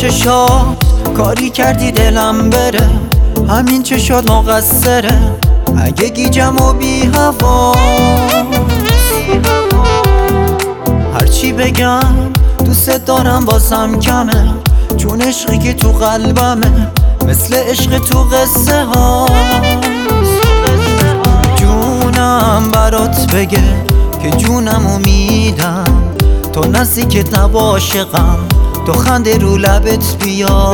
چشات کاری کردی دلم بره، همین چشات مقصره اگه گیجم و بی هوا. هرچی بگم دوست دارم بازم کمه، چون عشقی که تو قلبمه مثل عشق تو قصه ها. جونم برات بگه که جونمو میدم، تو نزدیکت نباشه غم، تو خنده رو لبت بیا.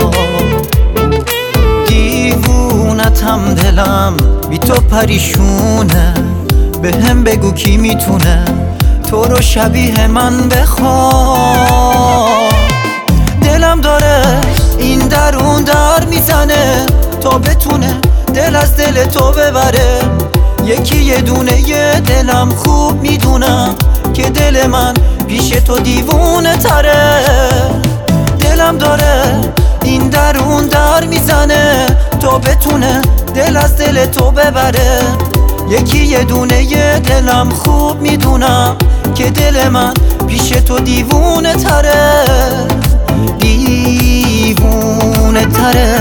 دیوونتم دلم بی تو پریشونه، به هم بگو کی میتونه تو رو شبیه من بخواد. دلم داره این در اون در میزنه تا بتونه دل از دل تو ببره. یکی یه دونه یه دلم خوب میدونم که دل من پیش تو دیوونه تره. دلم داره این در اون در میزنه تا بتونه دل از دل تو ببره. یکی یه دونه یه دلم خوب میدونم که دل من پیش تو دیوونه تره، دیوونه تره.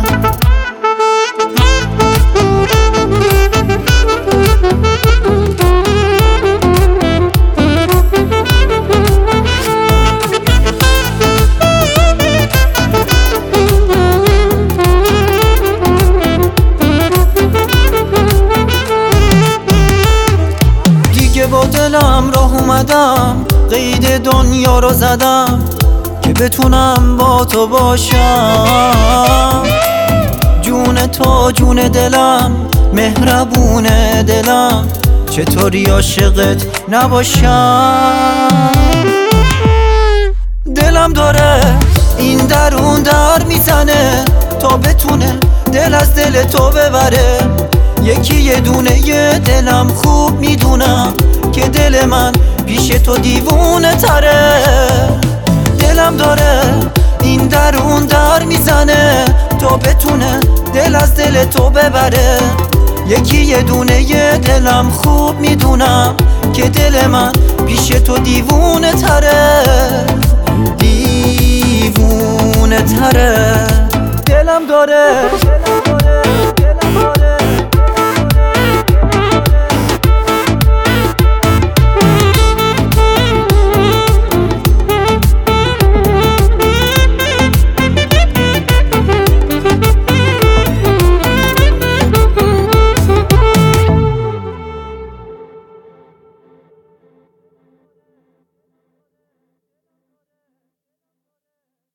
با دلم راه اومدم، قید دنیا رو زدم که بتونم با تو باشم. جون تو جون دلم، مهربون دلم، چطوری عاشقت نباشم. دلم داره این در اون در میزنه تا بتونه دل از دل تو ببره. یکی یه دونه یه دلم خوب میدونم که دل من پیش تو دیوونه تره. دلم داره این در اون در میزنه تا بتونه دل از دل تو ببره. یکی یه دونه یه دلم خوب میدونم که دل من پیش تو دیوونه تره، دیوونه تره. دلم داره